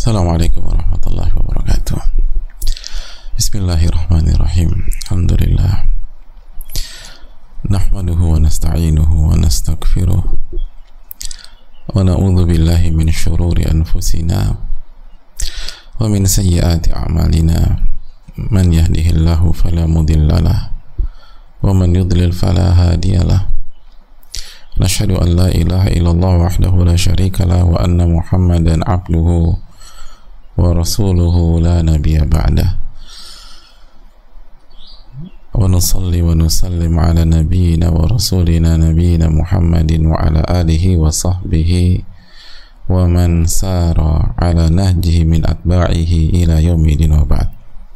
Assalamualaikum warahmatullahi wabarakatuh. Bismillahirrahmanirrahim. Alhamdulillah. Nahmaduhu wa nasta'inuhu wa nastaghfiruh. Wa na'udzu billahi min syururi anfusina wa min sayyiati a'malina. Man yahdihillahu fala mudhillalah wa man yudlil fala hadiyalah. Nashhadu an la ilaha illallah wahdahu la syarika lah wa anna Muhammadan abduhu wa rasuluhu la nabiyya ba'dah. Wa nusalli wa nusallim ala nabiyyina wa rasulina nabiyyina Muhammadin wa ala alihi wa sahbihi wa man sara ala nahjihi min atba'ihi ila yaumil wa ba'd.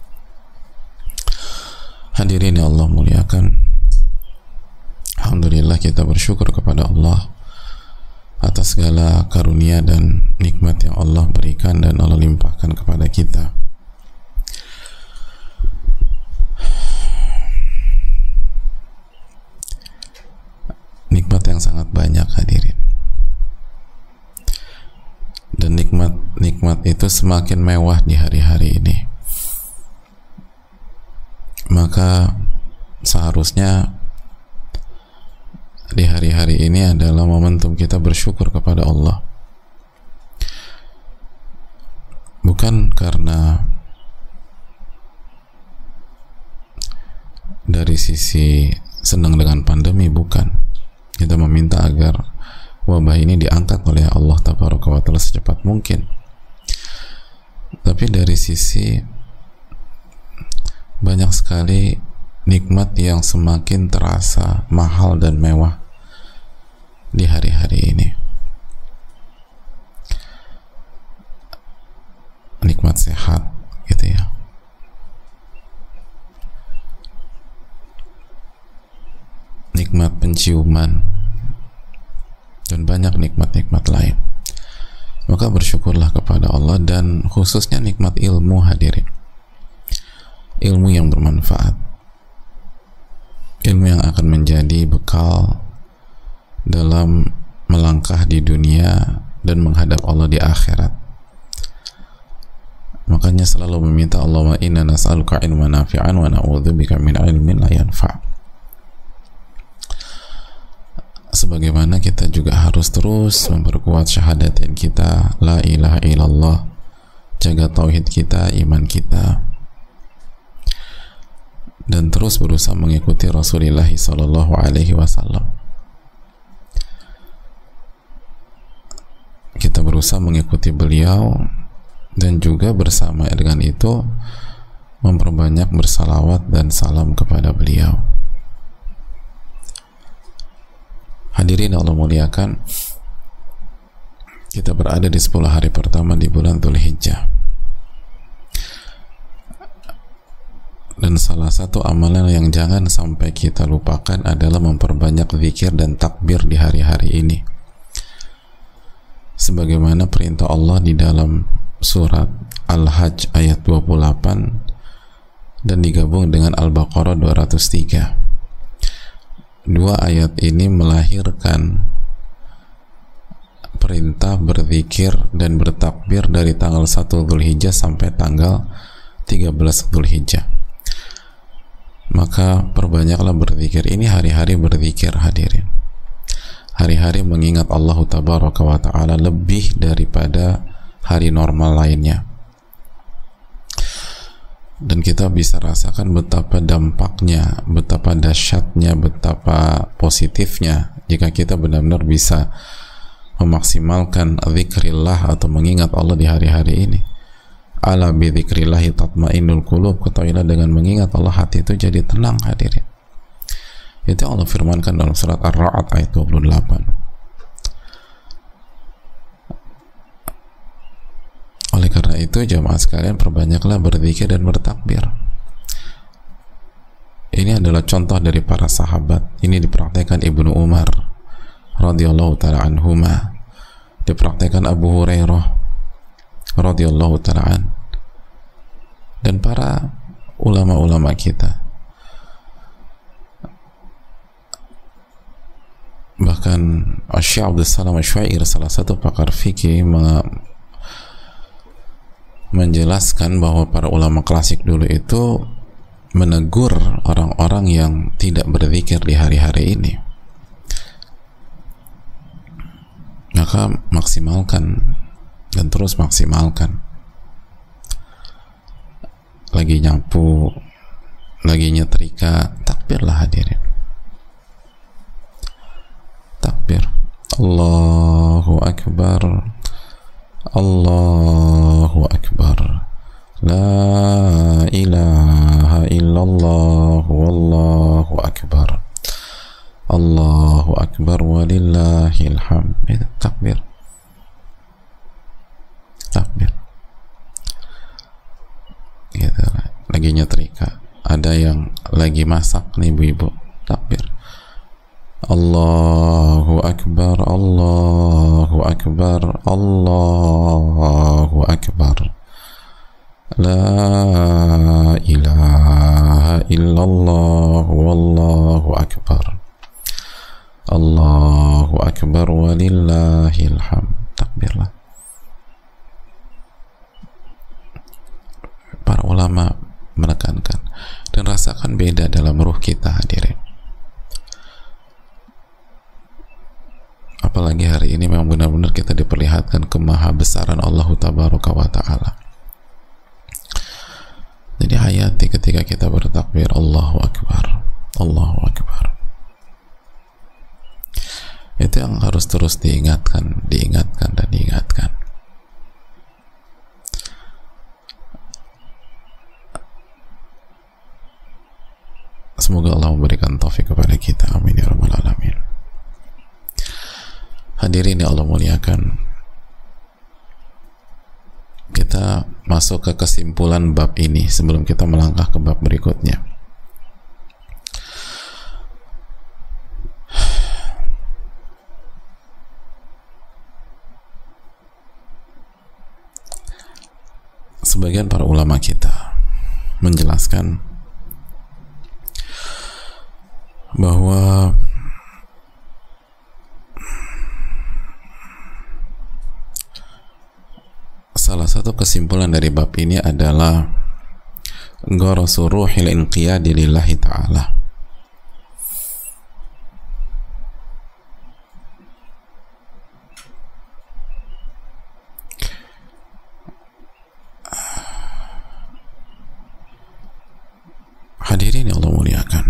Hadirin yang Allah muliakan, alhamdulillah kita bersyukur kepada Allah atas segala karunia dan nikmat yang Allah berikan dan Allah limpahkan kepada kita. Nikmat yang sangat banyak, hadirin. Dan nikmat itu semakin mewah di hari-hari ini. Maka seharusnya di hari-hari ini adalah momentum kita bersyukur kepada Allah, bukan karena dari sisi senang dengan pandemi, bukan. Kita meminta agar wabah ini diangkat oleh Allah Tabaraka wa Ta'ala secepat mungkin, tapi dari sisi banyak sekali nikmat yang semakin terasa mahal dan mewah di hari-hari ini. Nikmat sehat, gitu ya. Nikmat penciuman dan banyak nikmat-nikmat lain. Maka bersyukurlah kepada Allah, dan khususnya nikmat ilmu, hadirin. Ilmu yang bermanfaat, ilmu yang akan menjadi bekal dalam melangkah di dunia dan menghadap Allah di akhirat. Makanya selalu meminta Allahumma inna nas'aluka ilman nafi'an wa na'udzubika min ilmin la yanfa'. Sebagaimana kita juga harus terus memperkuat syahadatin kita, la ilaha illallah, jaga tauhid kita, iman kita, dan terus berusaha mengikuti Rasulullah sallallahu alaihi wasallam. Kita berusaha mengikuti beliau, dan juga bersama dengan itu memperbanyak bersalawat dan salam kepada beliau. Hadirin Allah muliakan, kita berada di 10 hari pertama di bulan Dzulhijjah. Dan salah satu amalan yang jangan sampai kita lupakan adalah memperbanyak zikir dan takbir di hari-hari ini. Sebagaimana perintah Allah di dalam surat Al-Hajj ayat 28 dan digabung dengan Al-Baqarah 203. Dua ayat ini melahirkan perintah berzikir dan bertakbir dari tanggal 1 Dzulhijjah sampai tanggal 13 Dzulhijjah. Maka perbanyaklah berzikir. Ini hari-hari berzikir, hadirin. Hari-hari mengingat Allah Tabaraka wa Ta'ala lebih daripada hari normal lainnya. Dan kita bisa rasakan betapa dampaknya, betapa dahsyatnya, betapa positifnya jika kita benar-benar bisa memaksimalkan zikrillah atau mengingat Allah di hari-hari ini. Ala bi dzikrillahi tatmainnul qulub, ketahuilah dengan mengingat Allah hati itu jadi tenang, hadirin. Itu Allah firmankan dalam surat Ar-Ra'd ayat 28. Oleh karena itu jamaah sekalian, perbanyaklah berzikir dan bertakbir. Ini adalah contoh dari para sahabat. Ini dipraktekkan Ibnu Umar radhiyallahu ta'ala anhuma, dipraktekkan Abu Hurairah radhiyallahu ta'ala dan para ulama-ulama kita. Bahkan Syekh Abdul Salam Asy-Syair, salah satu pakar fikih, menjelaskan bahwa para ulama klasik dulu itu menegur orang-orang yang tidak berzikir di hari-hari ini. Maka maksimalkan dan terus maksimalkan. Lagi nyapu, lagi nyetrika, takbirlah hadirin. Takbir. Allahu Akbar. Allahu Akbar. La ilaha illallah wallahu akbar. Allahu Akbar walillahil hamd. Itu takbir. Takbir. Gitu. Lagi nyetrika, ada yang lagi masak nih ibu-ibu, takbir. Allahu Akbar, Allahu Akbar, Allahu Akbar. La ilaha illallah wallahu akbar. Allahu Akbar walillahil hamd. Takbirlah. Para ulama menekankan dan rasakan beda dalam ruh kita hadirin. Apalagi hari ini memang benar-benar kita diperlihatkan kemahabesaran Allah Tabaraka wa Ta'ala. Jadi hayati ketika kita bertakbir Allahu Akbar, Allahu Akbar. Itu yang harus terus diingatkan dan diingatkan. Semoga Allah memberikan taufik kepada kita. Amin ya rabbal alamin. Hadirin yang Allah muliakan, kita masuk ke kesimpulan bab ini sebelum kita melangkah ke bab berikutnya. Sebagian para ulama kita menjelaskan bahwa salah satu kesimpulan dari bab ini adalah gharasu ruhil inqiyadi lillahi ta'ala. Hadirin yang Allah muliakan,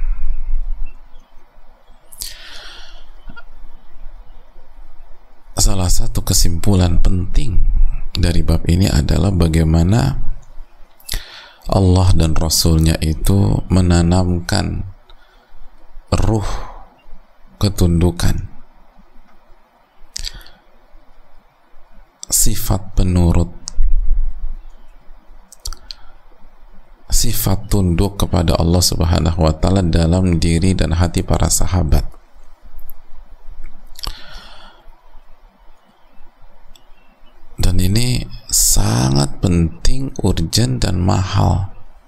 salah satu kesimpulan penting dari bab ini adalah bagaimana Allah dan Rasulnya itu menanamkan ruh ketundukan, sifat penurut, sifat tunduk kepada Allah Subhanahu wa Ta'ala dalam diri dan hati para sahabat. Dan ini sangat penting, urgent, dan mahal.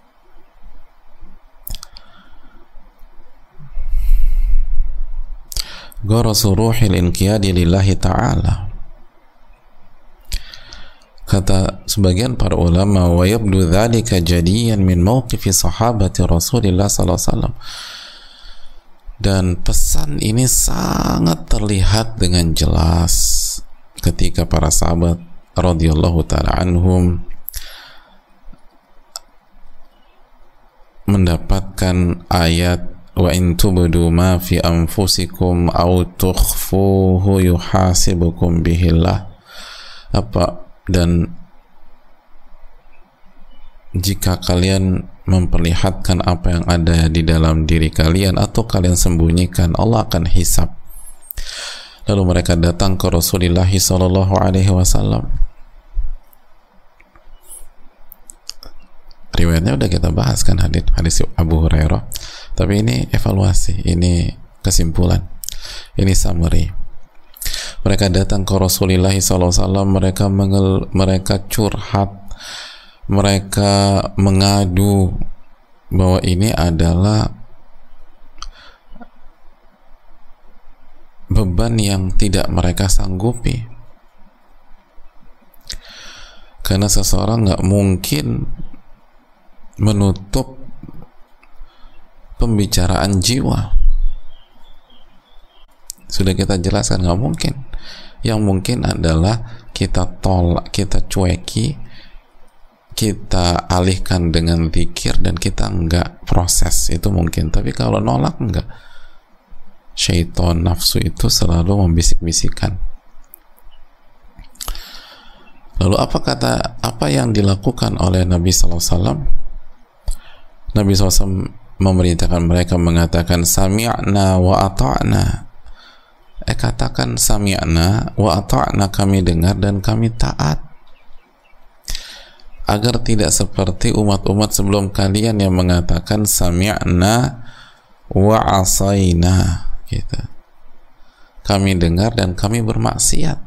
Gharasu ruhil inqiyadi lillahi ta'ala. Kata sebagian para ulama, wa yabdu dzalika jadiyan min mauqifi sahabati Rasulillah sallallahu alaihi wasallam. Dan pesan ini sangat terlihat dengan jelas ketika para sahabat radhiyallahu ta'ala anhum mendapatkan ayat wa in tubdu ma fi anfusikum aw tukhfuhu yuhasibukum bihillah, dan jika kalian memperlihatkan apa yang ada di dalam diri kalian atau kalian sembunyikan, Allah akan hisab. Lalu mereka datang ke Rasulullah sallallahu alaihi wasallam. Riwayatnya udah kita bahas kan, hadis Abu Hurairah. Tapi ini evaluasi, ini kesimpulan, ini summary. Mereka datang ke Rasulullah sallallahu alaihi wasallam, mereka curhat, mereka mengadu bahwa ini adalah beban yang tidak mereka sanggupi. Karena seseorang nggak mungkin menutup pembicaraan jiwa. Sudah kita jelaskan, nggak mungkin. Yang mungkin adalah kita tolak, kita cueki, kita alihkan dengan zikir, dan kita nggak proses, itu mungkin. Tapi kalau nolak, nggak. Syaitan, nafsu itu selalu membisik-bisikkan. Lalu apa yang dilakukan oleh Nabi SAW? Nabi SAW memerintahkan mereka, mengatakan sami'na wa ata'na. Katakan sami'na wa ata'na, kami dengar dan kami taat. Agar tidak seperti umat-umat sebelum kalian yang mengatakan sami'na wa asayna, gitu. Kami dengar dan kami bermaksiat.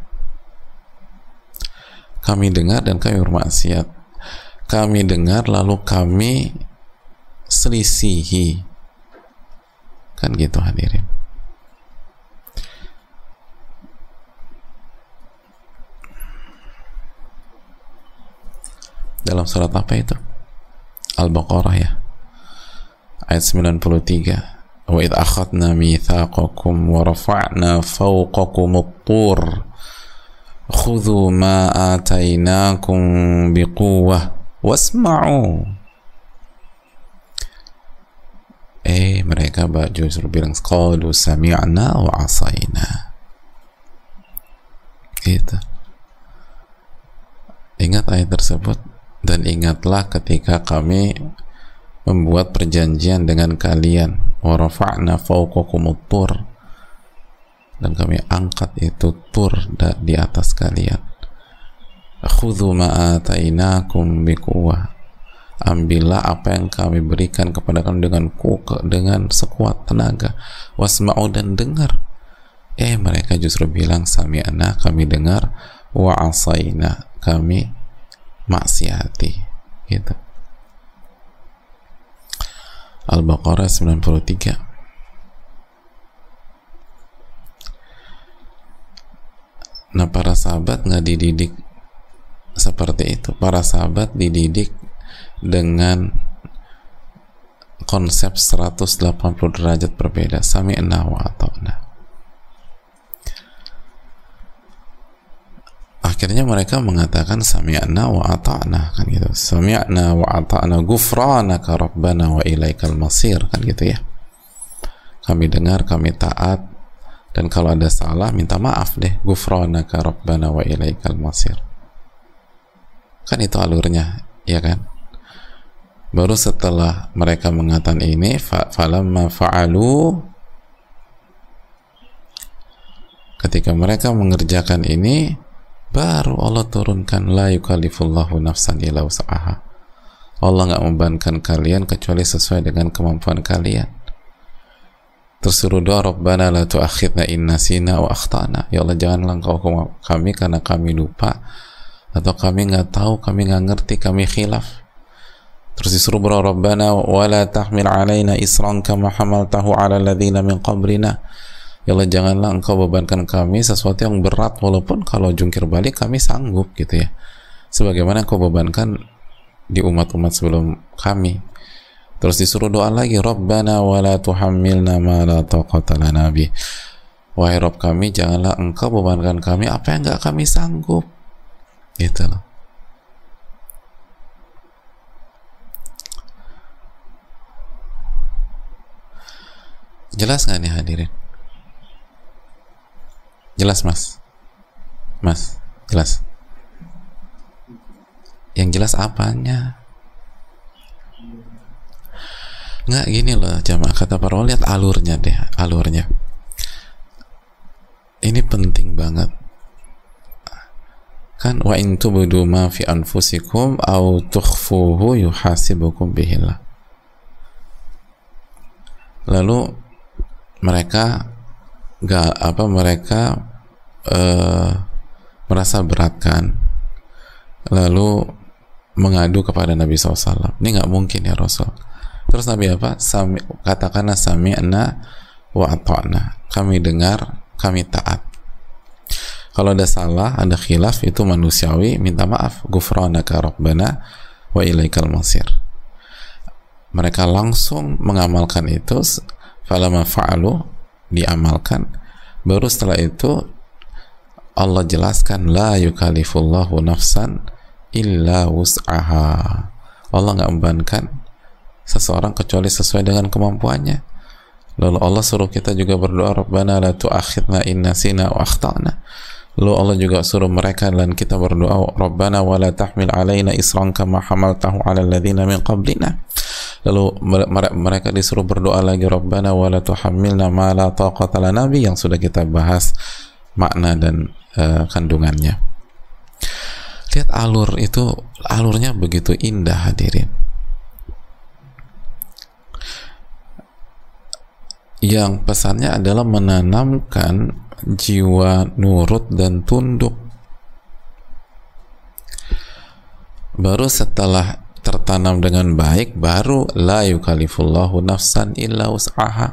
Kami dengar dan kami bermaksiat. Kami dengar lalu kami selisihi. Kan gitu hadirin. Dalam surat apa itu? Al-Baqarah ya, ayat 93. Wa idh akhadna mitsaqakum wa rafa'na fawqakumut tur khudhu ma atainakum biquwwah wasma'u. Mereka justru bilang qalu sami'na wa asayna. Gitu. Ingat ayat tersebut, dan ingatlah ketika kami membuat perjanjian dengan kalian, wa rafa'na fawqakumut tur, dan kami angkat itu tur di atas kalian. Khudhu ma atainakum biquwwah, ambillah apa yang kami berikan kepada kamu dengan sekuat tenaga. Wasma'u, dan dengar. Mereka justru bilang sami'na, kami dengar, wa asayna, kami maksiati, gitu. Al-Baqarah 93. Nah, para sahabat nggak dididik seperti itu. Para sahabat dididik dengan konsep 180 derajat berbeda. Sami'na wa ata'na. Akhirnya mereka mengatakan sami'na wa ata'na, kan gitu. Sami'na wa ata'na ghufranaka rabbana wa ilaikal masir, kan gitu ya. Kami dengar, kami taat, dan kalau ada salah minta maaf deh. Ghufranaka rabbana wa ilaikal masir. Kan itu alurnya, ya kan? Baru setelah mereka mengatakan ini, falamma fa'alu, ketika mereka mengerjakan ini, baru Allah turunkan la yukallifullahu nafsan illa wus'aha. Allah nggak membebankan kalian kecuali sesuai dengan kemampuan kalian. Terus suruh doa, Rabbana la tu'akhidna in nasina wa akhtana. Ya Allah, janganlah engkau hukum kami karena kami lupa, atau kami nggak tahu, kami nggak ngerti, kami khilaf. Terus disuruh berdoa, Rabbana wa la tahmil alaina isran kama hamaltahu ala alladhina min qablina. Ya Allah, janganlah engkau bebankan kami sesuatu yang berat, walaupun kalau jungkir balik kami sanggup, gitu ya, sebagaimana engkau bebankan di umat-umat sebelum kami. Terus disuruh doa lagi, Rabbana wa la tuhammilna ma la taqata lana bih. Wahai Rabb kami, janganlah engkau bebankan kami apa yang enggak kami sanggup, gitu loh. Jelas nggak nih hadirin? Jelas mas? Jelas? Yang jelas apanya? Nggak, gini loh jamaah, kata para ulama, lihat alurnya deh, alurnya. Ini penting banget. Kan wa in tubdu ma fi anfusikum aw tukhfuhu yuhasibukum bihillah. Lalu mereka merasa berat kan, lalu mengadu kepada Nabi SAW. Ini nggak mungkin ya Rasul. Terus Nabi apa? Katakanlah sami'na wa ata'na, kami dengar, kami taat. Kalau ada salah, ada khilaf, itu manusiawi, minta maaf. Ghufranaka rabbana wa ilaikal masir. Mereka langsung mengamalkan itu. Falamma fa'alu, diamalkan. Baru setelah itu Allah jelaskan, la yukallifullahu nafsan illa wus'aha. Allah nggak membebankan seseorang kecuali sesuai dengan kemampuannya. Lalu Allah suruh kita juga berdoa, Rabbana la tu'akhidna in nasina wa akhtana. Lalu Allah juga suruh mereka dan kita berdoa, Rabbana wa la tahmil alaina isran kama hamaltahu ala alladhina min qablina. Lalu mereka disuruh berdoa lagi, Rabbana wa la tuhammilna ma la taqata lana bi, yang sudah kita bahas makna dan kandungannya. Lihat alurnya begitu indah, hadirin. Yang pesannya adalah menanamkan jiwa nurut dan tunduk. Baru setelah tertanam dengan baik, baru la yukallifullahu nafsan illa wus'aha.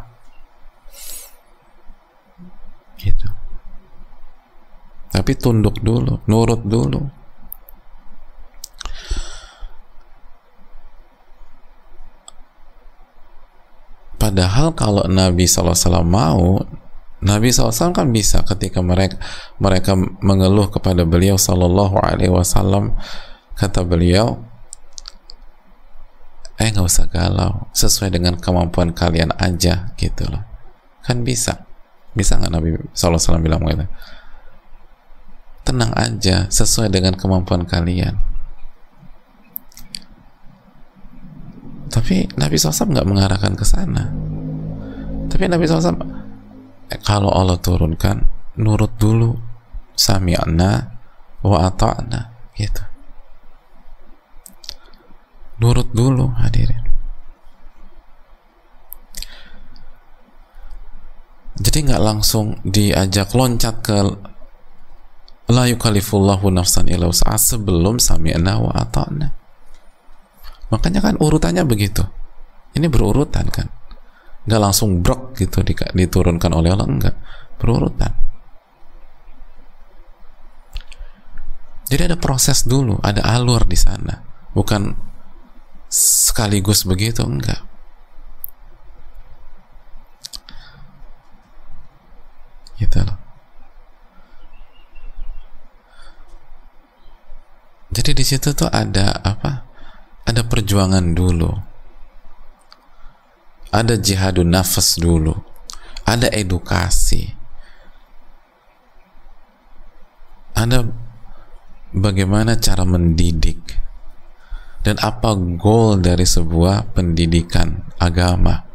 Gitu. Tapi tunduk dulu, nurut dulu. Padahal kalau Nabi SAW mau, Nabi SAW kan bisa ketika mereka mengeluh kepada beliau Sallallahu Alaihi Wasallam, kata beliau, nggak usah galau, sesuai dengan kemampuan kalian aja, gitu loh. Kan bisa nggak Nabi SAW bilang gitu? Tenang aja, sesuai dengan kemampuan kalian. Tapi Nabi SAW nggak mengarahkan ke sana. Tapi Nabi SAW, kalau Allah turunkan, nurut dulu, sami'na wa ata'na, gitu. Nurut dulu, hadirin. Jadi nggak langsung diajak loncat ke la yukallifullahu nafsan illa wus'aha sebelum sami'na wa ata'na. Makanya kan urutannya begitu. Ini berurutan kan, nggak langsung brok gitu diturunkan oleh Allah, enggak, berurutan. Jadi ada proses dulu, ada alur di sana, bukan sekaligus begitu, enggak. Gitu loh. Jadi di situ tuh ada apa? Ada perjuangan dulu, ada jihadun nafas dulu, ada edukasi, ada bagaimana cara mendidik, dan apa goal dari sebuah pendidikan agama.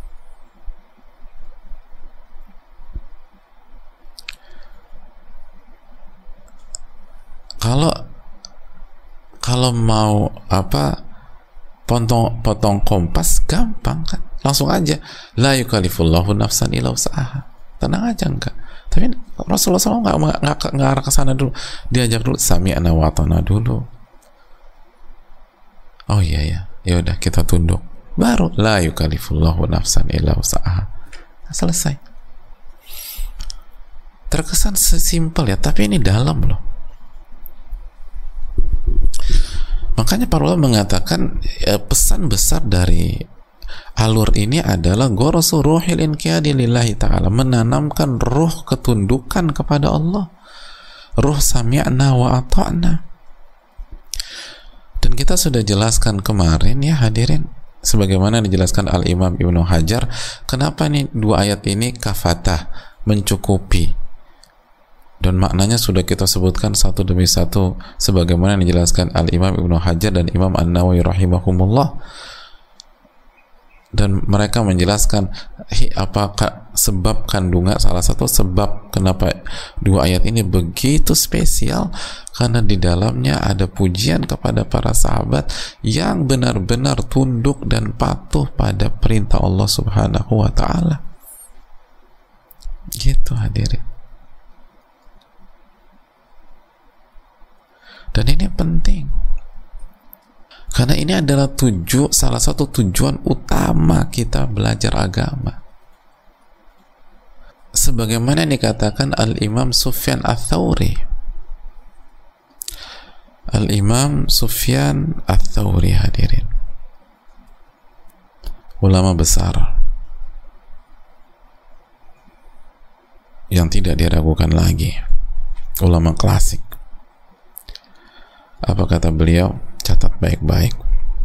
Kalau mau apa, potong kompas gampang kan, langsung aja la yukallifullahu nafsan illa wus'aha, tenang aja. Enggak, tapi Rasulullah SAW nggak arah ke sana dulu, diajak dulu sami'na wa ata'na dulu. Oh iya ya udah kita tunduk, baru la yukallifullahu nafsan illa wus'aha. Selesai. Terkesan sesimpel ya, tapi ini dalam loh. Makanya para ulama mengatakan pesan besar dari alur ini adalah gharasu ruhil inqiyadi lillahi ta'ala, menanamkan ruh ketundukan kepada Allah, ruh sami'na wa ata'na. Dan kita sudah jelaskan kemarin ya hadirin, sebagaimana dijelaskan Al-Imam Ibnu Hajar, kenapa nih dua ayat ini kafatah, mencukupi. Dan maknanya sudah kita sebutkan satu demi satu sebagaimana dijelaskan Al-Imam Ibnu Hajar dan Imam An-Nawawi rahimahumullah. Dan mereka menjelaskan apakah sebab kandungan, salah satu sebab kenapa dua ayat ini begitu spesial, karena di dalamnya ada pujian kepada para sahabat yang benar-benar tunduk dan patuh pada perintah Allah Subhanahu wa ta'ala. Gitu hadirin. Dan ini penting, karena ini adalah salah satu tujuan utama kita belajar agama. sebagaimana dikatakan Al-Imam Sufyan Ats-Tsauri. Al-Imam Sufyan Ats-Tsauri, hadirin, ulama besar yang tidak diragukan lagi, ulama klasik. Apa kata beliau? Catat baik-baik.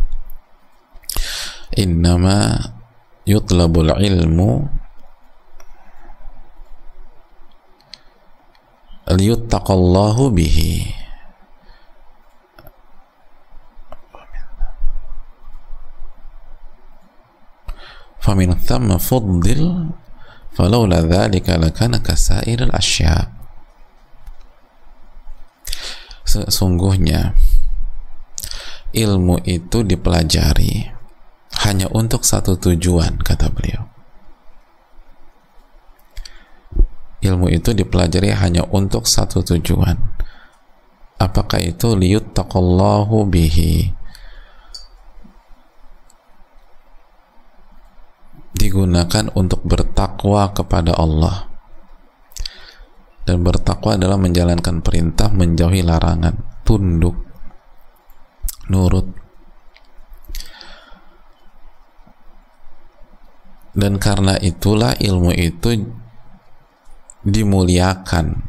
Innama yutlabul ilmu liyuttaqallahu bihi, famin thamma fuddil falawla dzalika lakana kasairil asya. Sesungguhnya ilmu itu dipelajari hanya untuk satu tujuan, kata beliau. Ilmu itu dipelajari hanya untuk satu tujuan. Apakah itu? Liyuttaqallahu bihi, digunakan untuk bertakwa kepada Allah. Dan bertakwa adalah menjalankan perintah, menjauhi larangan, tunduk, nurut. Dan karena itulah ilmu itu dimuliakan.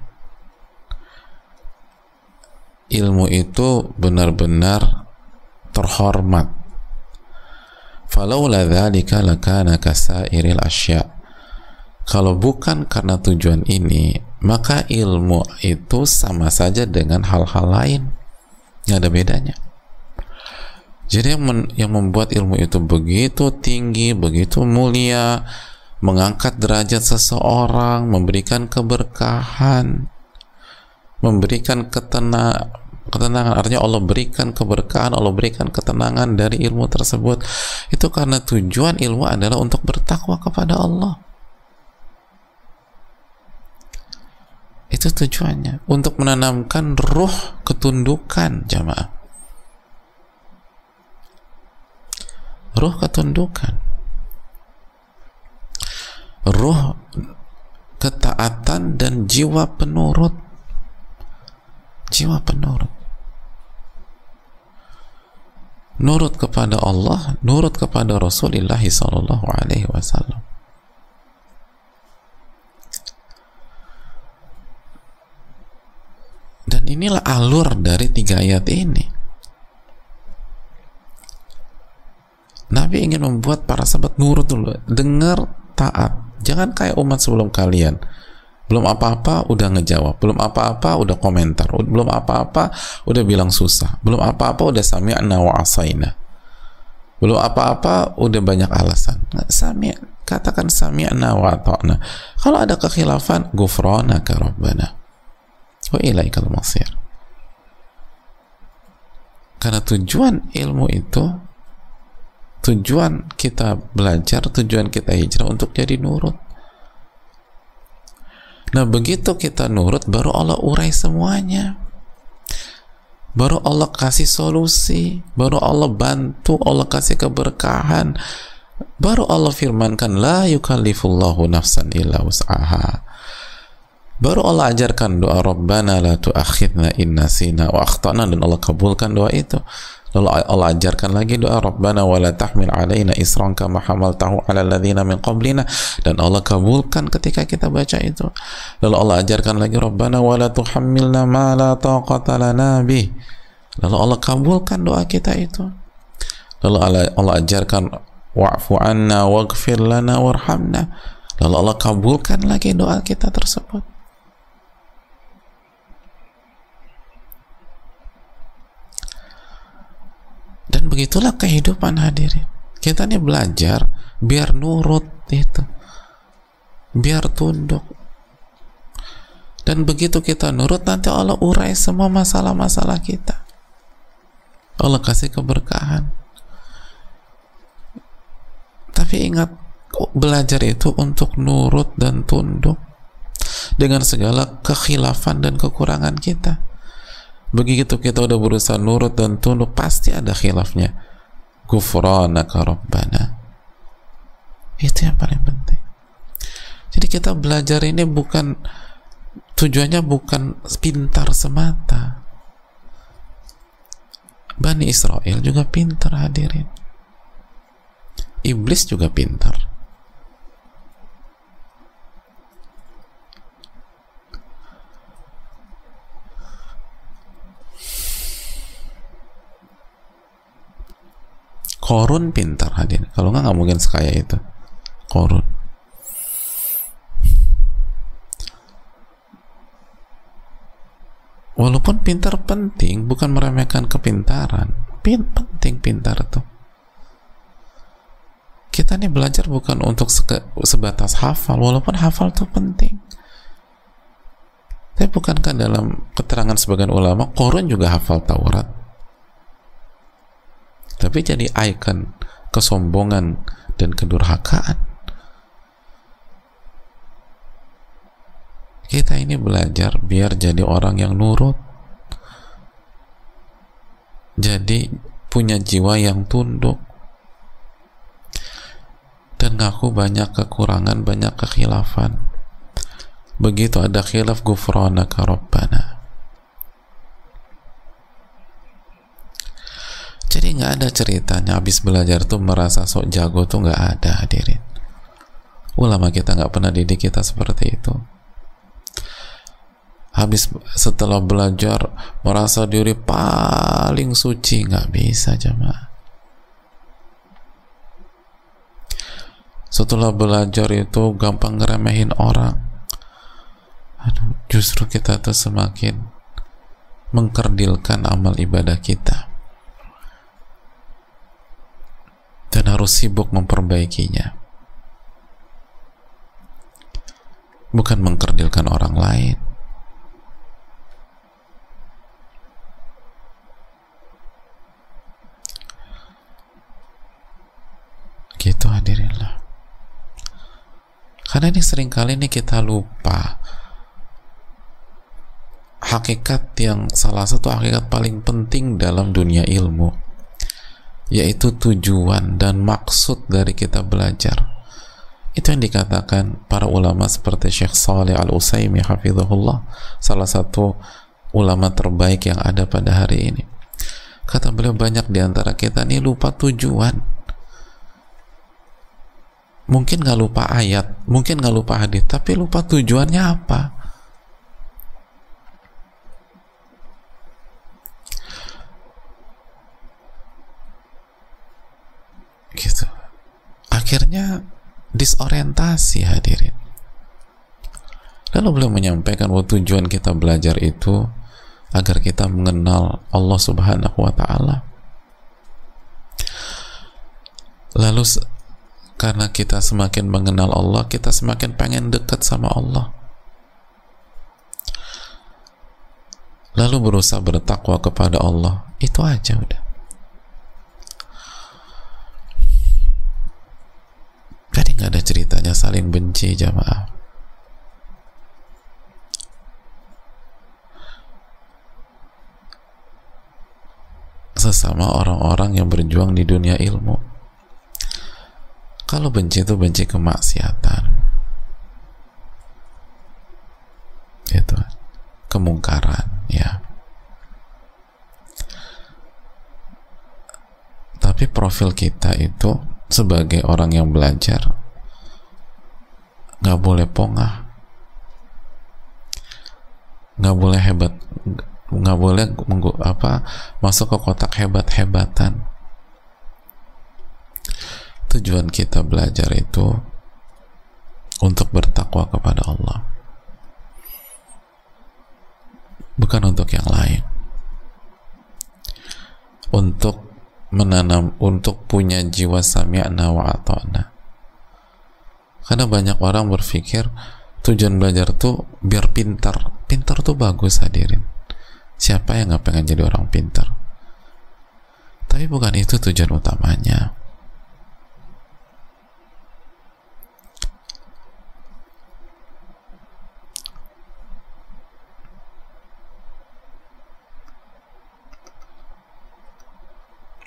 Ilmu itu benar-benar terhormat. Falawla dzalika lakana kasairil asya. Kalau bukan karena tujuan ini, maka ilmu itu sama saja dengan hal-hal lain, nggak ada bedanya. Jadi yang membuat ilmu itu begitu tinggi, begitu mulia, mengangkat derajat seseorang, memberikan keberkahan, memberikan ketenangan, artinya Allah berikan keberkahan, Allah berikan ketenangan dari ilmu tersebut, itu karena tujuan ilmu adalah untuk bertakwa kepada Allah. Itu tujuannya, untuk menanamkan ruh ketundukan, jamaah. Ruh ketundukan, ruh ketaatan dan jiwa penurut. Jiwa penurut, nurut kepada Allah, nurut kepada Rasulullah sallallahu alaihi wasallam. Dan inilah alur dari 3 ayat ini. Nabi ingin membuat para sahabat nurut dulu, dengar, taat. Jangan kayak umat sebelum kalian, belum apa-apa udah ngejawab, belum apa-apa udah komentar, belum apa-apa udah bilang susah, belum apa-apa udah sami'na wa asaina, belum apa-apa udah banyak alasan. Katakan sami'na wa ata'na. Kalau ada kekhilafan, ghufranaka rabbana wa ilaikal masir. Karena tujuan ilmu itu, tujuan kita belajar, tujuan kita hijrah untuk jadi nurut. Nah, begitu kita nurut, baru Allah urai semuanya, baru Allah kasih solusi, baru Allah bantu, Allah kasih keberkahan, baru Allah firmankan la yukallifullahu nafsan illa wus'aha. Baru Allah ajarkan doa Rabbana la tu'akhidna in nasina wa akhtana, dan Allah kabulkan doa itu. Lalu Allah ajarkan lagi doa Rabbana wa la tahmil alaina isran kama hamaltahu ala alladhina min qablina, dan Allah kabulkan ketika kita baca itu. Lalu Allah ajarkan lagi Rabbana wa la tuhammilna ma la taqata lana bih, lalu Allah kabulkan doa kita itu. Lalu Allah ajarkan wa'fu anna waghfir lana warhamna, lalu Allah kabulkan lagi doa kita tersebut. Dan begitulah kehidupan, hadirin. Kita nih belajar biar nurut itu, biar tunduk. Dan begitu kita nurut, nanti Allah urai semua masalah-masalah kita. Allah kasih keberkahan. Tapi ingat, belajar itu untuk nurut dan tunduk dengan segala kekhilafan dan kekurangan kita. Begitu kita udah berusaha nurut dan tunduk, pasti ada khilafnya. Ghufranaka rabbana. Itu yang paling penting. Jadi kita belajar ini bukan tujuannya bukan pintar semata. Bani Israel juga pintar hadirin. Iblis juga pintar. Korun pintar hadirin. Kalau nggak mungkin sekaya itu. Korun. Walaupun pintar penting, bukan meremehkan kepintaran. Penting pintar itu. Kita nih belajar bukan untuk sebatas hafal, walaupun hafal itu penting. Tapi bukankah dalam keterangan sebagian ulama, Korun juga hafal Taurat? Tapi jadi ikon kesombongan dan kedurhakaan. Kita ini belajar biar jadi orang yang nurut, jadi punya jiwa yang tunduk, dan ngaku banyak kekurangan, banyak kekhilafan. Begitu ada khilaf, ghufranaka rabbana. Jadi nggak ada ceritanya habis belajar tuh merasa sok jago tuh, nggak ada hadirin. Ulama kita nggak pernah didik kita seperti itu. Habis setelah belajar merasa diri paling suci, nggak bisa jemaah. Setelah belajar itu gampang ngeremehin orang. Aduh, justru kita tuh semakin mengkerdilkan amal ibadah kita. Dan harus sibuk memperbaikinya, bukan mengkerdilkan orang lain. Gitu hadirinlah. Karena ini seringkali nih kita lupa hakikat yang salah satu hakikat paling penting dalam dunia ilmu, yaitu tujuan dan maksud dari kita belajar. Itu yang dikatakan para ulama seperti Syekh Shalih Al-Utsaimin hafizahullah, salah satu ulama terbaik yang ada pada hari ini. Kata beliau, banyak di antara kita nih lupa tujuan. Mungkin nggak lupa ayat, mungkin nggak lupa hadis, tapi lupa tujuannya apa. Gitu. Akhirnya disorientasi hadirin. Lalu beliau menyampaikan bahwa tujuan kita belajar itu agar kita mengenal Allah Subhanahu wa ta'ala. Lalu karena kita semakin mengenal Allah, kita semakin pengen dekat sama Allah. Lalu berusaha bertakwa kepada Allah. Itu aja udah. Jadi nggak ada ceritanya saling benci jamaah. Sesama orang-orang yang berjuang di dunia ilmu. Kalau benci itu benci kemaksiatan, gitu, kemungkaran, ya. Tapi profil kita itu sebagai orang yang belajar nggak boleh pongah, nggak boleh hebat, nggak boleh masuk ke kotak hebat-hebatan. Tujuan kita belajar itu untuk bertakwa kepada Allah, bukan untuk yang lain. Untuk menanam, untuk punya jiwa sami'na wa ata'na. Karena banyak orang berpikir tujuan belajar tuh biar pintar. Pintar tuh bagus hadirin. Siapa yang gak pengen jadi orang pintar? Tapi bukan itu tujuan utamanya.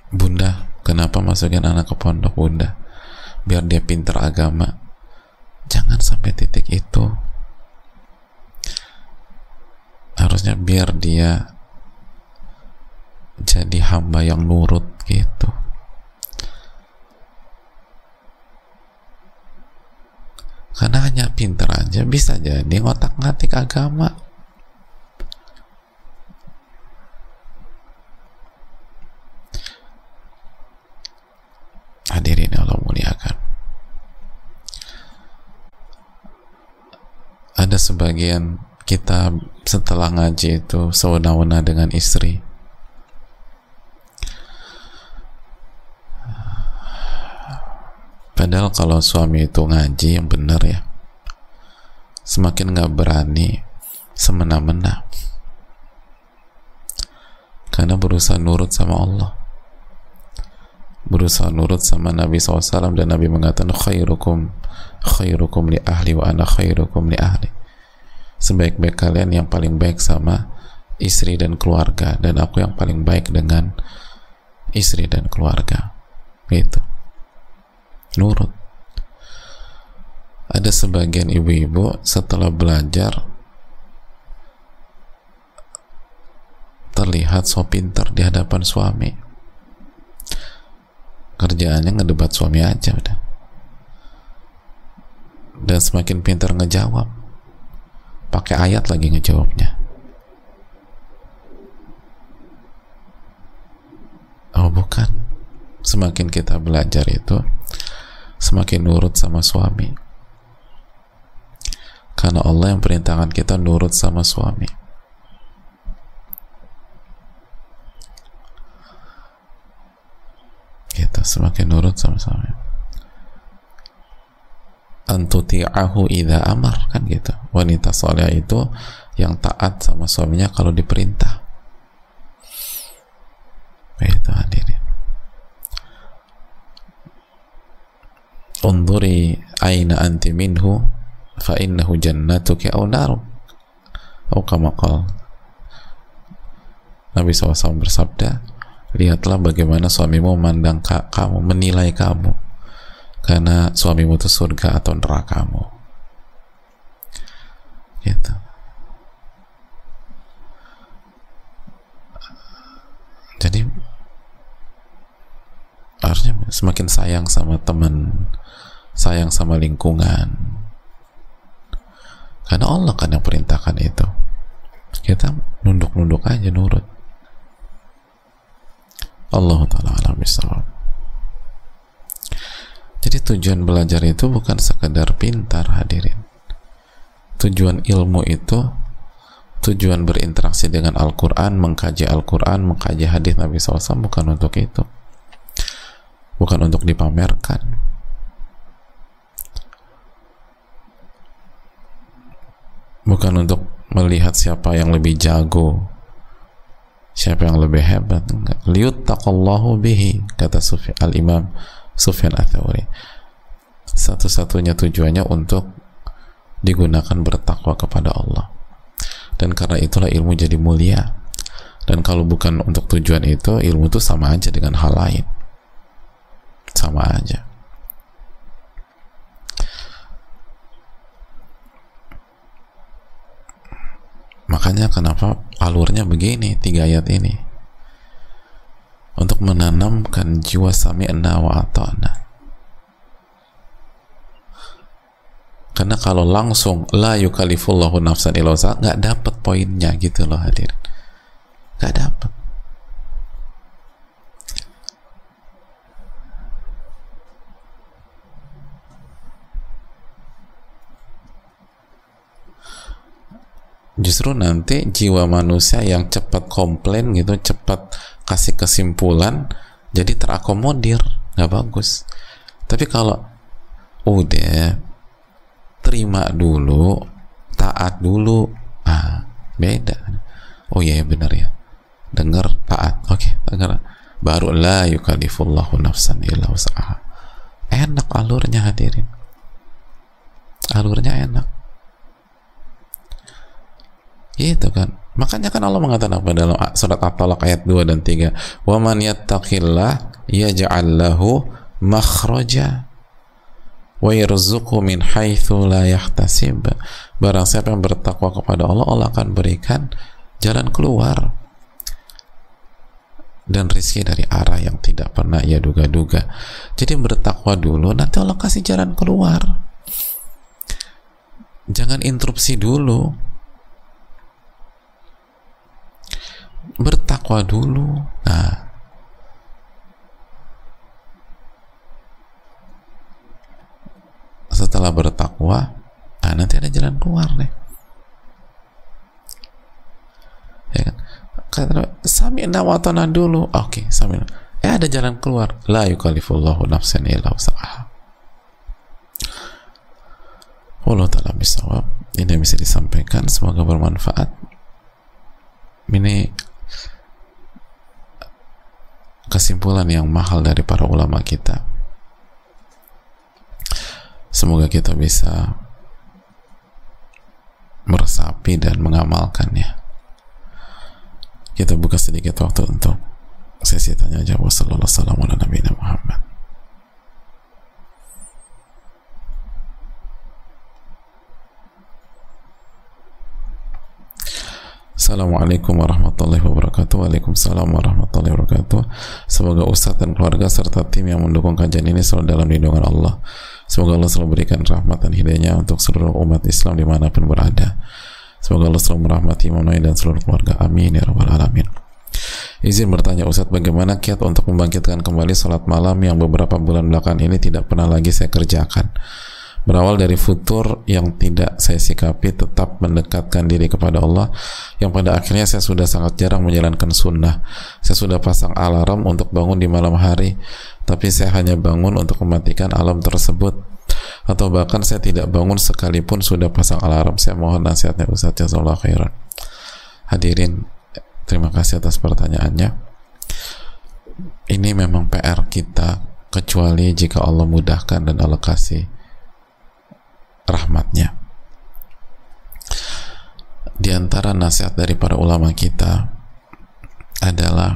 Bunda, kenapa masukin anak ke pondok bunda? Biar dia pintar agama. Jangan sampai titik itu. Harusnya biar dia jadi hamba yang nurut gitu. Karena hanya pinter aja bisa jadi ngotak-ngatik agama. Hadirin Allah muliakan. Ada sebagian kita setelah ngaji itu sewenang-wenang dengan istri. Padahal kalau suami itu ngaji yang benar ya, semakin nggak berani semena-mena, karena berusaha nurut sama Allah, berusaha nurut sama Nabi SAW, dan Nabi mengatakan khairukum li ahli wa ana khairukum li ahli. Sebaik-baik kalian yang paling baik sama istri dan keluarga, dan aku yang paling baik dengan istri dan keluarga. Gitu. Nurut. Ada sebagian ibu-ibu setelah belajar terlihat so pintar di hadapan suami, kerjaannya ngedebat suami aja udah, dan semakin pintar ngejawab, pakai ayat lagi ngejawabnya. Oh bukan, semakin kita belajar itu semakin nurut sama suami, karena Allah yang perintahkan kita nurut sama suami. Kita semakin nurut sama suami. Antuti'ahu idza amar, kan gitu. Wanita saleh itu yang taat sama suaminya kalau diperintah. Itu hadirin. Unduri aina anti minhu fa innahu jannatuki aw naru, atau kama qala Nabi SAW bersabda, lihatlah bagaimana suamimu memandang kamu, menilai kamu, karena suamimu itu surga atau nerakamu. Gitu. Jadi harusnya semakin sayang sama teman, sayang sama lingkungan, karena Allah kan yang perintahkan itu. Kita nunduk-nunduk aja, nurut. Allah Ta'ala alam bisawab. Jadi tujuan belajar itu bukan sekedar pintar, hadirin. Tujuan ilmu itu, tujuan berinteraksi dengan Al-Quran, mengkaji Al-Quran, mengkaji hadis Nabi SAW, bukan untuk itu, bukan untuk dipamerkan, bukan untuk melihat siapa yang lebih jago, siapa yang lebih hebat. Liyuttaqallahu bihi, kata Al-Imam Sufyan Ats-Tsauri. Satu-satunya tujuannya untuk digunakan bertakwa kepada Allah, dan karena itulah ilmu jadi mulia. Dan kalau bukan untuk tujuan itu, ilmu itu sama aja dengan hal lain, sama aja. Makanya kenapa alurnya begini, 3 ayat ini, untuk menanamkan jiwa sami'na wa ata'na. Karena kalau langsung la yukallifullahu nafsan illa wus'aha, nggak dapat poinnya gitu loh hadirin, nggak dapat. Justru nanti jiwa manusia yang cepat komplain gitu, cepat kasih kesimpulan, jadi terakomodir, nggak bagus. Tapi kalau udah terima dulu, taat dulu, beda. Oh iya benar ya, dengar, taat, oke, dengar, baru la yukallifullahu nafsan illa wus'aha. Enak alurnya hadirin, alurnya enak. Gitu kan. Makanya kan Allah mengatakan apa dalam surat At-Talaq ayat 2 dan 3, wa man yattaqillah yaj'al lahu makhraja wa yarzuqhu min haitsu la yahtasib. Barang siapa yang bertakwa kepada Allah, Allah akan berikan jalan keluar dan rezeki dari arah yang tidak pernah ia duga-duga. Jadi bertakwa dulu, nanti Allah kasih jalan keluar. Jangan interupsi dulu, bertakwa dulu. Nah, setelah bertakwa, nah nanti ada jalan keluar deh. Ya kan? Kata sami'na wa ata'na dulu. Oke, sami'na. Ada jalan keluar. La yukallifullahu nafsan illa wus'aha. Wallahu ta'ala bisawab. Ini bisa disampaikan, semoga bermanfaat. Ini kesimpulan yang mahal dari para ulama kita. Semoga kita bisa meresapi dan mengamalkannya. Kita buka sedikit waktu untuk sesi tanya jawab. Sallallahu alaihi wa sallam Muhammad. Assalamualaikum warahmatullahi wabarakatuh. Waalaikumsalam warahmatullahi wabarakatuh. Semoga Ustadz dan keluarga serta tim yang mendukung kajian ini selalu dalam lindungan Allah. Semoga Allah selalu berikan rahmat dan hidayahnya untuk seluruh umat Islam dimanapun berada. Semoga Allah selalu merahmati Imam Nawawi dan seluruh keluarga. Amin ya rabbal alamin. Izin bertanya Ustadz, bagaimana kiat untuk membangkitkan kembali salat malam yang beberapa bulan belakangan ini tidak pernah lagi saya kerjakan? Berawal dari futur yang tidak saya sikapi, tetap mendekatkan diri kepada Allah, yang pada akhirnya saya sudah sangat jarang menjalankan sunnah. Saya sudah pasang alarm untuk bangun di malam hari, tapi saya hanya bangun untuk mematikan alarm tersebut, atau bahkan saya tidak bangun sekalipun sudah pasang alarm. Saya mohon nasihatnya Ustaz, jazakallahu khairan. Hadirin, terima kasih atas pertanyaannya. Ini memang PR kita, kecuali jika Allah mudahkan dan Allah kasih rahmatnya. Di antara nasihat dari para ulama kita adalah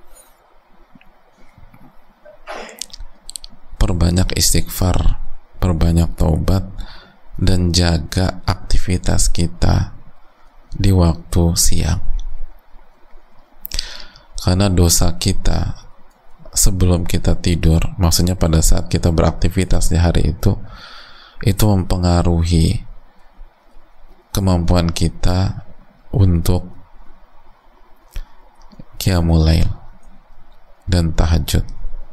perbanyak istighfar, perbanyak taubat, dan jaga aktivitas kita di waktu siang. Karena dosa kita sebelum kita tidur, maksudnya pada saat kita beraktivitas di hari itu mempengaruhi kemampuan kita untuk qiyamul lail dan tahajud,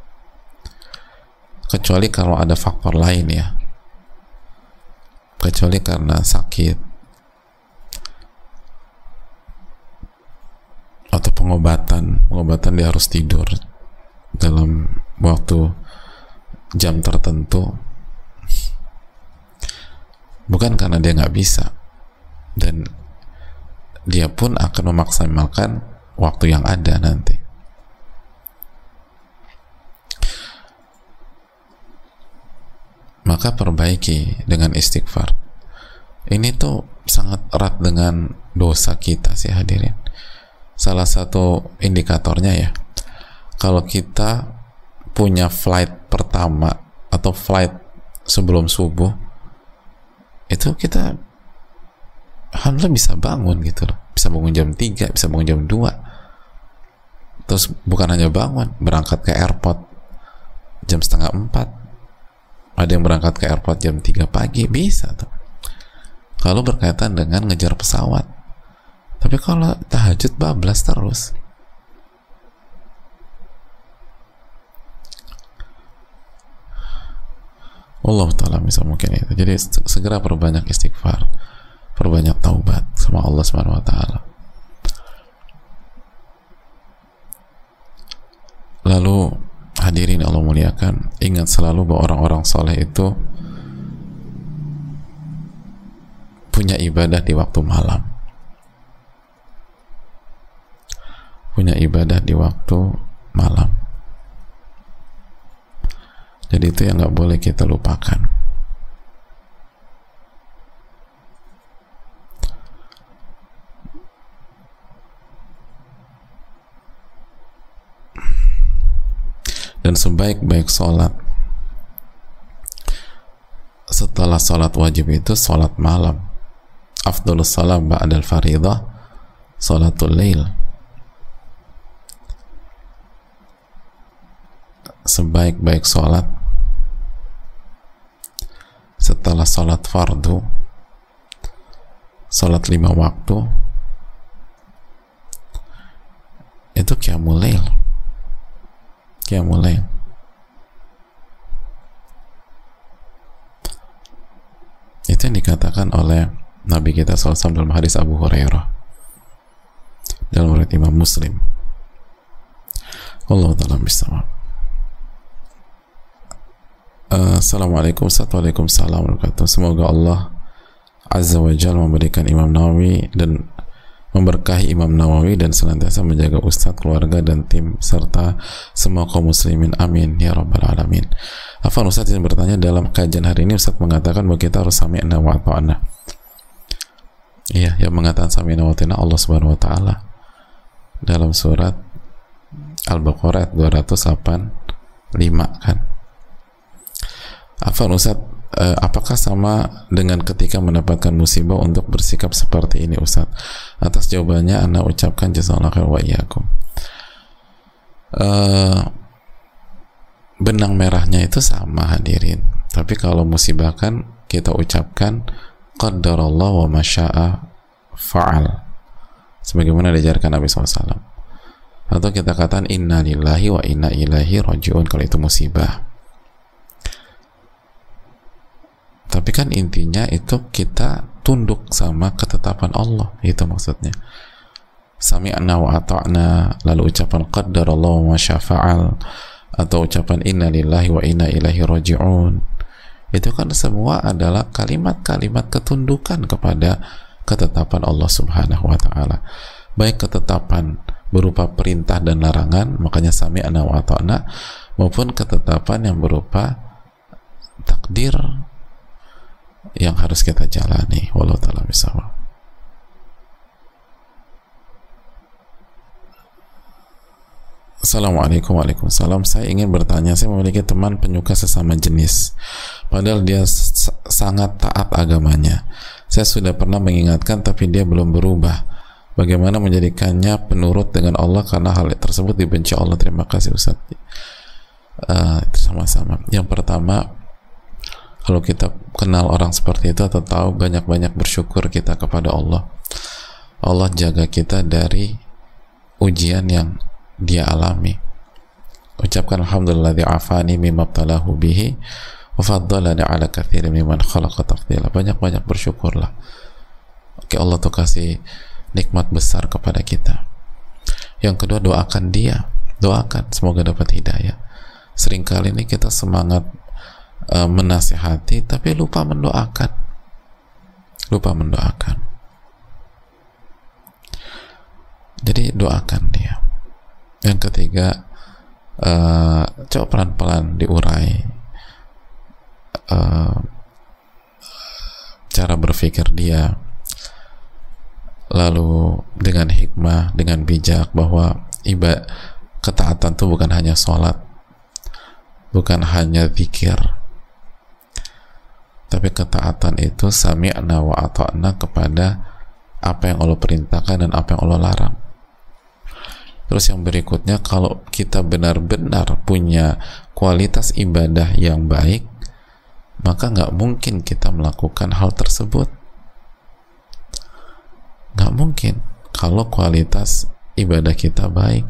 kecuali kalau ada faktor lain ya, kecuali karena sakit atau pengobatan dia harus tidur dalam waktu jam tertentu, bukan karena dia nggak bisa, dan dia pun akan memaksimalkan waktu yang ada nanti. Maka perbaiki dengan istighfar. Ini tuh sangat erat dengan dosa kita sih hadirin. Salah satu indikatornya ya, kalau kita punya flight pertama atau flight sebelum subuh, itu kita alhamdulillah bisa bangun gitu loh. Bisa bangun jam 3, bisa bangun jam 2. Terus bukan hanya bangun, berangkat ke airport jam 3:30. Ada yang berangkat ke airport jam 3 pagi, bisa tuh. Kalau berkaitan dengan ngejar pesawat. Tapi kalau tahajud bablas terus. Allah Ta'ala bisa mungkin itu. Jadi segera perbanyak istighfar, perbanyak taubat sama Allah Subhanahu wa Ta'ala. Lalu hadirin Allah muliakan, ingat selalu bahwa orang-orang soleh itu punya ibadah di waktu malam, punya ibadah di waktu malam. Jadi itu yang nggak boleh kita lupakan. Dan sebaik-baik sholat setelah sholat wajib itu sholat malam. Afdhalus salam ba'dal faridah sholatul lail. Sebaik-baik sholat setelah sholat fardu, sholat 5 waktu, itu qiyamul lail. Qiyamul lail. Itu yang dikatakan oleh Nabi kita SAW dalam hadis Abu Hurairah dalam riwayat Imam Muslim. Wallahu ta'ala bishawab. Assalamualaikum warahmatullahi wabarakatuh. Semoga Allah Azza wa Jalla memberikan Imam Nawawi dan memberkahi Imam Nawawi dan senantiasa menjaga Ustadz, keluarga dan tim serta semua kaum muslimin, amin ya rabbal alamin. Afwan, Ustadz yang bertanya, dalam kajian hari ini Ustadz mengatakan bahwa kita harus sami'na wa ata'na. Iya, yang mengatakan sami'na wa ata'na Allah Subhanahu wa taala dalam surat Al-Baqarah 285 kan. Afwan Ustadz, apakah sama dengan ketika mendapatkan musibah untuk bersikap seperti ini Ustadz? Atas jawabannya Anda ucapkan jazakallahu khair wa iyyakum. Benang merahnya itu sama hadirin, tapi kalau musibah kan kita ucapkan qaddarallahu wa masya'a fa'al, sebagaimana diajarkan Nabi SAW, atau kita katakan inna lillahi wa inna ilaihi raji'un kalau itu musibah. Tapi kan intinya itu kita tunduk sama ketetapan Allah, itu maksudnya. Sami'na wa ata'na, lalu ucapan qaddarallahu wa masya'a fa'al, atau ucapan inna lillahi wa inna ilaihi raji'un, itu kan semua adalah kalimat-kalimat ketundukan kepada ketetapan Allah Subhanahu wa ta'ala, baik ketetapan berupa perintah dan larangan, makanya sami'na wa ata'na, maupun ketetapan yang berupa takdir yang harus kita jalani. Wallahu ta'ala bishawab. Assalamualaikum. Waalaikumsalam. Saya ingin bertanya, saya memiliki teman penyuka sesama jenis, padahal dia sangat taat agamanya. Saya sudah pernah mengingatkan tapi dia belum berubah. Bagaimana menjadikannya penurut dengan Allah karena hal tersebut dibenci Allah? Terima kasih Ustaz. Sama-sama. Yang pertama, kalau kita kenal orang seperti itu atau tahu, banyak-banyak bersyukur kita kepada Allah. Allah jaga kita dari ujian yang dia alami. Ucapkan alhamdulilladzi afani mimma btalahu bihi wa faddalani ala katsirin mimman khalaqa tafdila. Banyak-banyak bersyukurlah. Oke, Allah tuh kasih nikmat besar kepada kita. Yang kedua, doakan dia. Doakan semoga dapat hidayah. Seringkali ini kita semangat menasihati tapi lupa mendoakan. Jadi doakan dia. Yang ketiga, coba pelan-pelan diurai cara berpikir dia, lalu dengan hikmah, dengan bijak, bahwa ketaatan itu bukan hanya sholat, bukan hanya zikir, tapi ketaatan itu sami'na wa ata'na kepada apa yang Allah perintahkan dan apa yang Allah larang. Terus yang berikutnya, kalau kita benar-benar punya kualitas ibadah yang baik, maka nggak mungkin kita melakukan hal tersebut. Nggak mungkin kalau kualitas ibadah kita baik.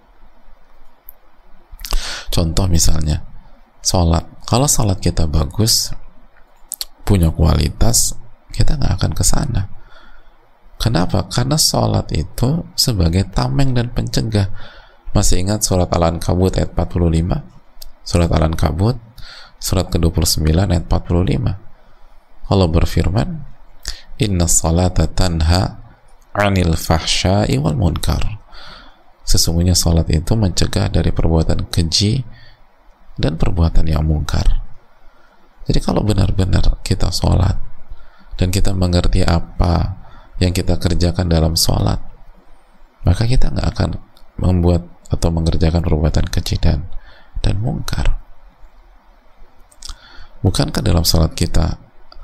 Contoh misalnya, sholat. Kalau sholat kita bagus, punya kualitas, kita nggak akan ke sana. Kenapa? Karena sholat itu sebagai tameng dan pencegah. Masih ingat surat Al-Ankabut ayat 45? Surat Al-Ankabut, surat ke-29 ayat 45. Allah berfirman, Inna salata tanha 'anil fahsya'i wal munkar. Sesungguhnya sholat itu mencegah dari perbuatan keji dan perbuatan yang mungkar. Jadi kalau benar-benar kita sholat dan kita mengerti apa yang kita kerjakan dalam sholat, maka kita nggak akan membuat atau mengerjakan perbuatan keji dan mungkar. Bukankah dalam sholat kita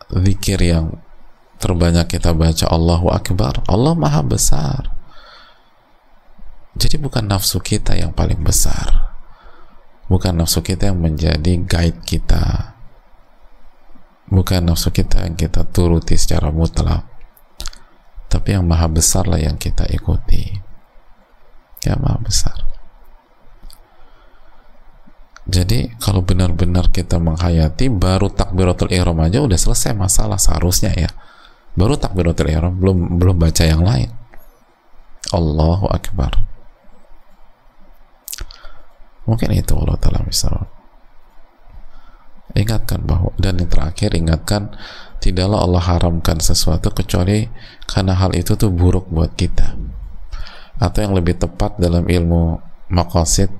zikir yang terbanyak kita baca Allahu Akbar, Allah Maha Besar. Jadi bukan nafsu kita yang paling besar, bukan nafsu kita yang menjadi guide kita, bukan nafsu kita yang kita turuti secara mutlak, tapi yang Maha Besar lah yang kita ikuti. Ya, Maha Besar. Jadi kalau benar-benar kita menghayati, baru takbiratul ihram aja udah selesai masalah seharusnya ya. Baru takbiratul ihram, belum baca yang lain. Allahu Akbar. Mungkin itu Allah Ta'ala misal. Ingatkan bahwa, dan yang terakhir, ingatkan tidaklah Allah haramkan sesuatu kecuali karena hal itu tuh buruk buat kita, atau yang lebih tepat dalam ilmu maqasid,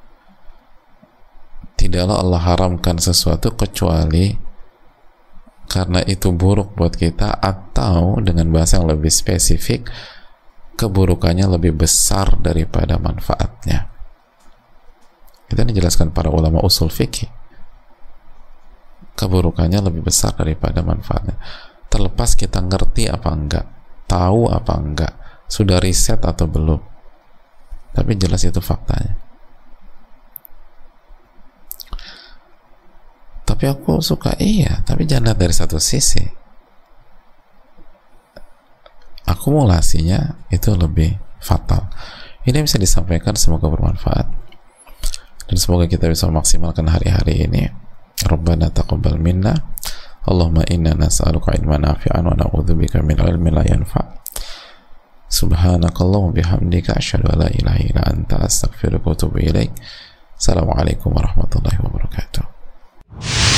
tidaklah Allah haramkan sesuatu kecuali karena itu buruk buat kita, atau dengan bahasa yang lebih spesifik, keburukannya lebih besar daripada manfaatnya. Kita dijelaskan para ulama usul fikih, keburukannya lebih besar daripada manfaatnya, terlepas kita ngerti apa enggak, tahu apa enggak, sudah riset atau belum, tapi jelas itu faktanya. Tapi aku suka, iya, tapi jangan lihat dari satu sisi, akumulasinya itu lebih fatal. Ini bisa disampaikan, semoga bermanfaat dan semoga kita bisa memaksimalkan hari-hari ini. Rabbana taqabbal minna, Allahumma inna nas'aluka ilman nafi'an wa na'udzubika min ilmin la yanfa'. Subhanakallahumma bihamdika asyhadu an la ilaha illa anta astaghfiruka wa atubu ilaik. Assalamualaikum warahmatullahi wabarakatuh.